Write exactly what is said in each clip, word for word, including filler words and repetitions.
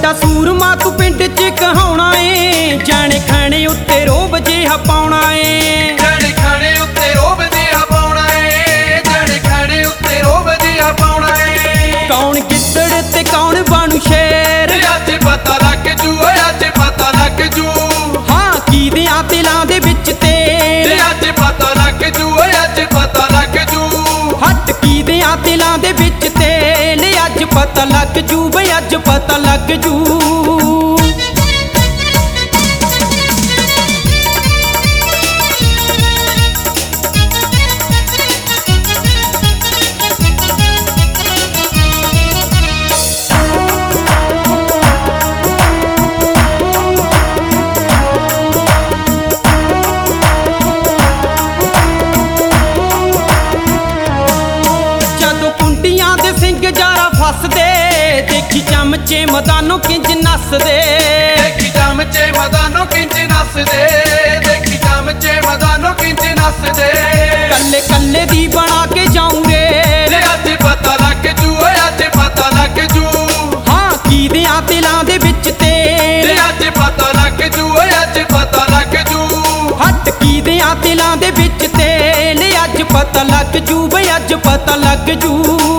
ਵੱਡਾ ਸੂਰਮਾ ਤੂੰ ਪਿੰਡ ਚ ਕਹਾਉਣਾ ਏ, ਜਾਣੇ ਖਾਣੇ ਉੱਤੇ ਰੋਬ ਜਿਹਾ ਪਾਉਣਾ ਏ। ਜਾਣੇ ਖਾਣੇ ਉੱਤੇ ਰੋਬ ਜਿਹਾ ਪਾਉਣਾ ਏ, ਜਾਣੇ ਖਾਣੇ ਉੱਤੇ ਰੋਬ ਜਿਹਾ ਪਾਉਣਾ ਏ। ਕੌਣ ਗਿੱਦੜ ਤੇ ਕੌਣ ਬਣੂ ਸ਼ੇਰ, ਅੱਜ ਪਤਾ ਲੱਗ ਜੂ, ਅੱਜ ਪਤਾ ਲੱਗ ਜੂ। ਹਾਂ ਕੀਦਿਆਂ ਦਿਲਾਂ ਦੇ ਵਿੱਚ ਤੇਲ, ਅੱਜ ਪਤਾ ਲੱਗ ਜੂ, ਅੱਜ ਪਤਾ ਲੱਗ ਜੂ। ਹੱਟ ਕੀਦਿਆਂ ਦਿਲਾਂ ਦੇ ਵਿੱਚ ਤੇਲ, ਅੱਜ ਪਤਾ ਲੱਗ ਜੂ ਬਈ ਅੱਜ ਪਤਾ ਲੱਗ ਜੂ। ਫਸਦੇ ਦੇਖੀ ਚਮਚੇ ਮਦਾਨੋਂ ਕਿੰਜ ਨੱਸਦੇ, ਦੇਖੀ ਚਮਚੇ ਮਦਾਨੋਂ ਕਿੰਜ ਨੱਸਦੇ, ਦੇਖੀ ਚਮਚੇ ਮਦਾਨੋਂ ਕਿੰਜ ਨੱਸਦੇ। ਕੱਲੇ ਕੱਲੇ ਦੀ ਬਣਾ ਕੇ ਜਾਊਂ ਰੇ, ਅੱਜ ਪਤਾ ਲੱਗ ਜੂ, ਅੱਜ ਪਤਾ ਲੱਗ ਜੂ। ਹਾਂ ਕੀਦਿਆਂ ਦਿਲਾਂ ਦੇ ਵਿੱਚ ਤੇਲ, ਅੱਜ ਪਤਾ ਲੱਗ ਜੂ, ਅੱਜ ਪਤਾ ਲੱਗ ਜੂ। ਹੱਟ ਕੀਦਿਆਂ ਦਿਲਾਂ ਦੇ ਵਿੱਚ ਤੇਲ, ਅੱਜ ਪਤਾ ਲੱਗ ਜੂ ਬਈ ਅੱਜ ਪਤਾ ਲੱਗ ਜੂ।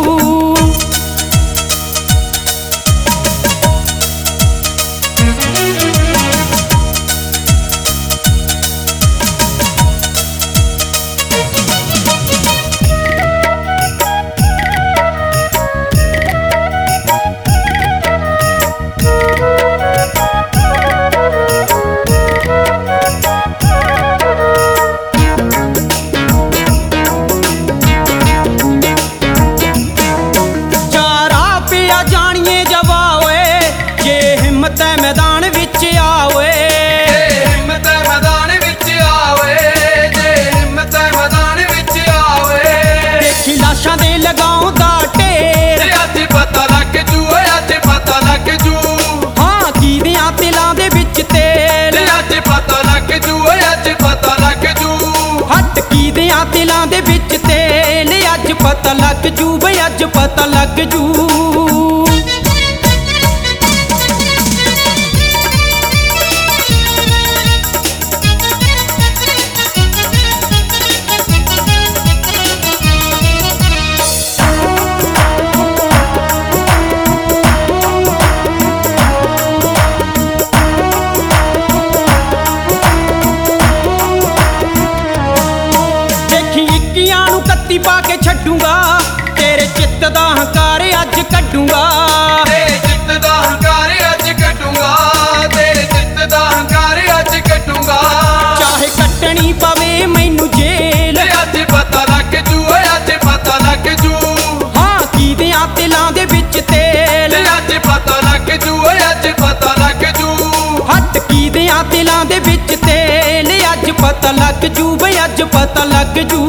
ਮੈਦਾਨ ਵਿੱਚ ਆਵੇ, ਜੇ ਹਿੰਮਤ ਮੈਦਾਨ ਵਿੱਚ ਆਵੇ, ਜੇ ਹਿੰਮਤ ਮੈਦਾਨ ਵਿੱਚ ਆਵੇ। ਦੇਖੀ ਲਾਸ਼ਾਂ ਦੇ ਲਗਾਉਂਦਾ ਢੇਰ, ਅੱਜ ਪਤਾ ਲੱਗ ਜੂ, ਅੱਜ ਪਤਾ ਲੱਗ ਜੂ। ਹਾਂ ਕੀਦਿਆਂ ਦਿਲਾਂ ਦੇ ਵਿੱਚ ਤੇਲ, ਅੱਜ ਪਤਾ ਲੱਗ ਜੂ, ਅੱਜ ਪਤਾ ਲੱਗ ਜੂ। ਹੱਟ ਕੀਦਿਆਂ ਦਿਲਾਂ ਦੇ ਵਿੱਚ ਤੇਲ, ਅੱਜ ਪਤਾ ਲੱਗ ਜੂ ਬਈ ਅੱਜ ਪਤਾ ਲੱਗ ਜੂ। ਕੱਤੀ ਪਾ ਕੇ ਛੱਡੂਗਾ, ਤੇਰੇ ਚਿੱਤ ਦਾ ਹੰਕਾਰ ਅੱਜ ਕੱਢੂਗਾ। ਤੇਰੇ ਚਿੱਤ ਦਾ ਹੰਕਾਰ ਅੱਜ ਕੱਢੂਗਾ, ਤੇਰੇ ਚਿੱਤ ਦਾ ਹੰਕਾਰ ਅੱਜ ਕੱਢੂਗਾ। ਚਾਹੇ ਕੱਟਣੀ ਪਵੇ ਮੈਨੂੰ ਜੇਲ, ਅੱਜ ਪਤਾ ਲੱਗ ਜੂ, ਅੱਜ ਪਤਾ ਲੱਗ ਜੂ। ਹਾਂ ਕੀਦਿਆਂ ਦਿਲਾਂ ਦੇ ਵਿੱਚ ਤੇਲ, ਅੱਜ ਪਤਾ ਲੱਗ ਜੂ, ਅੱਜ ਪਤਾ ਲੱਗ ਜੂ। ਹੱਟ ਕੀਦਿਆਂ ਦਿਲਾਂ ਦੇ ਵਿੱਚ ਤੇਲ, ਅੱਜ ਪਤਾ ਲੱਗ ਜੂ ਬਈ ਅੱਜ ਪਤਾ ਲੱਗ ਜੂ।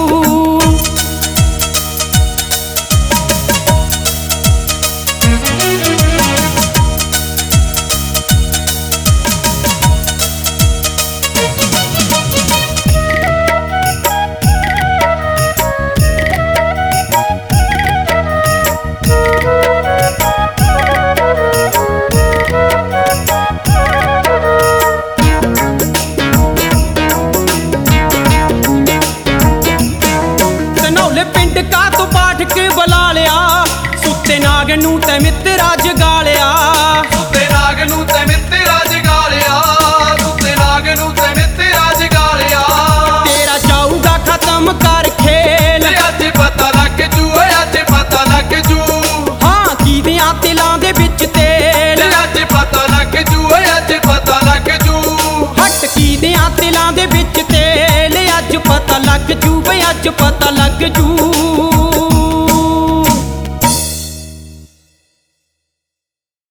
ਪਿੰਡ ਕਾ ਤੋਂ ਪਾਠਕ ਬੁਲਾ ਲਿਆ, ਸੁੱਤੇ ਨਾਗ ਨੂੰ ਤੇ ਮਿੱਤਰਾ ਜਗਾ ਲਿਆ। ਸੁੱਤੇ ਨਾਗ ਨੂੰ ਤੇ ਮਿੱਤਰਾ ਜਗਾ ਲਿਆ, ਸੁੱਤੇ ਨਾਗ ਨੂੰ ਤੇ ਮਿੱਤਰਾ ਜਗਾ ਲਿਆ। ਤੇਰਾ ਜਾਊਗਾ ਖਤਮ ਕਰ ਖੇਲ, ਅੱਜ ਪਤਾ ਲੱਗ ਜੂ, ਅੱਜ ਪਤਾ ਲੱਗ ਜੂ। ਹਾਂ ਕੀਦਿਆਂ ਦਿਲਾਂ ਦੇ ਵਿੱਚ ਤੇਲ, ਅੱਜ ਪਤਾ ਲੱਗ ਜੂ, ਅੱਜ ਪਤਾ ਲੱਗ ਜੂ। ਹੱਟ ਕੀਦਿਆਂ ਦਿਲਾਂ ਦੇ ਵਿੱਚ ਤੇਲ, ਅੱਜ ਪਤਾ ਲੱਗ ਜੂ ਬਈ ਅੱਜ ਪਤਾ ਲੱਗ ਜੂ।